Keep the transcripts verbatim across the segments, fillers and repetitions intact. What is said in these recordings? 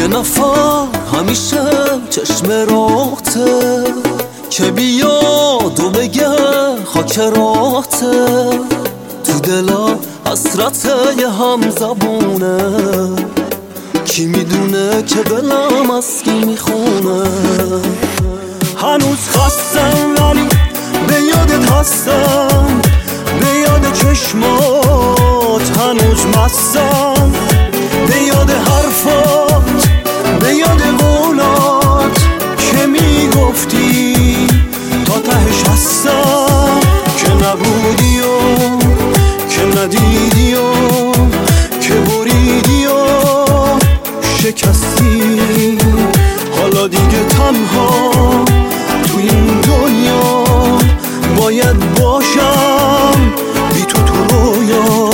یه نفر همیشه چشم راته که بیاد و بگه خاک راته، تو دلا حسرت یه هم زبونه، کی میدونه که دلم از کی میخونه. هنوز خستم ولی به یادت هستم، به یاد چشمات هنوز مستم، به یاد حرفات، به یاد قولات که میگفتی تا تهش هستم، که نبودی و که ندیدی و که بریدی و شکستی. حالا دیگه تنها تو این دنیا باید باشم بی تو تو رویا.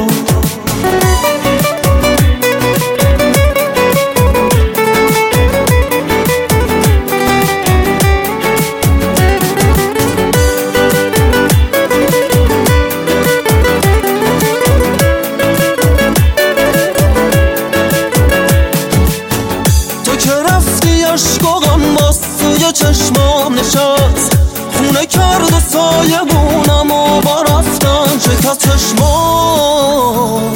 عشقم باز توی چشمام نشست، خونه کرد و سایه بونم و با رفتن شکست چشمام.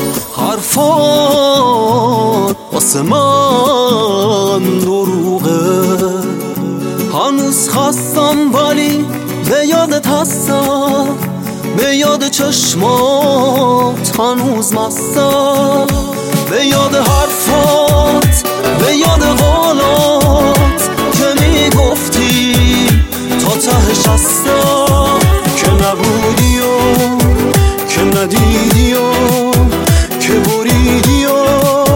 حرفات واسه من دروغه، هنوز خستم ولی به یادت هستم، به یاد چشمات هنوز مستم، به یاد حرفات، به یاد قولات که میگفتی تا تهش هستم، که نبودی و که ندیدی و که بریدی و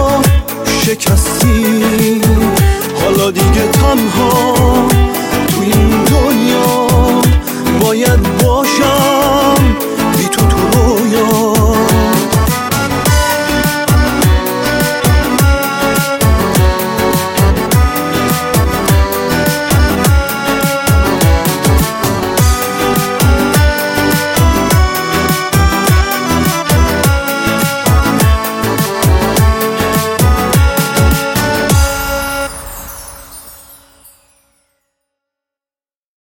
شکستی. حالا دیگه تنها تو این دنیا باید باشم